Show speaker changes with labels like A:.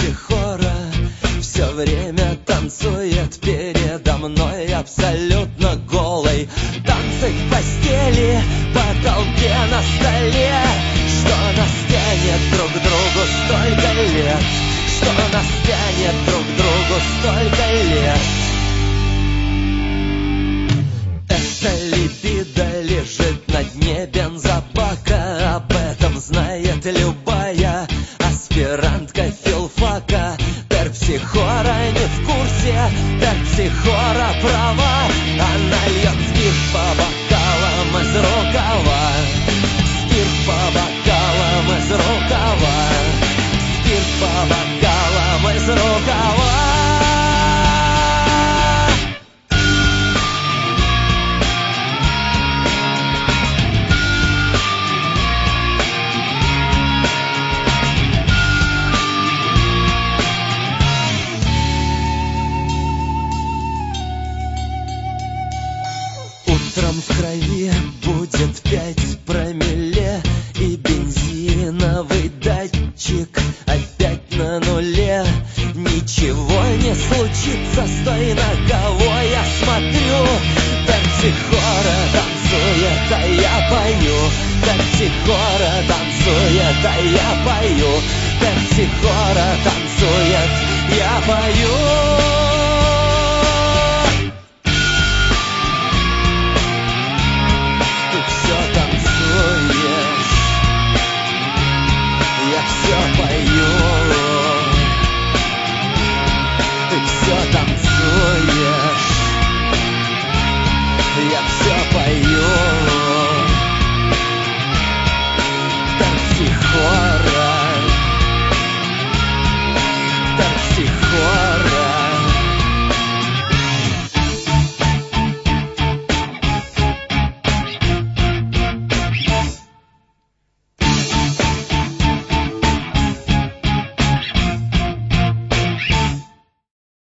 A: Терпсихора все время танцует передо мной абсолютно голой. Танцы в постели, по толпе на столе. Что нас тянет друг к другу столько лет? Что нас тянет друг к другу столько лет? Эта либидо лежит на дне бензобака. Об этом знает любая аспирантка филфака. Терпсихора не в курсе, терпсихора права. Она льет спирт по бокалам из рукава. Спирт по бокалам из рукава. Спирт по бокалам из рукава. Утром в крови будет 5 промилле, и бензиновый датчик опять на нуле. Ничего не случится, стой, на кого я смотрю. Терпсихора танцует, а я пою. Терпсихора танцует, а я пою. Терпсихора танцует.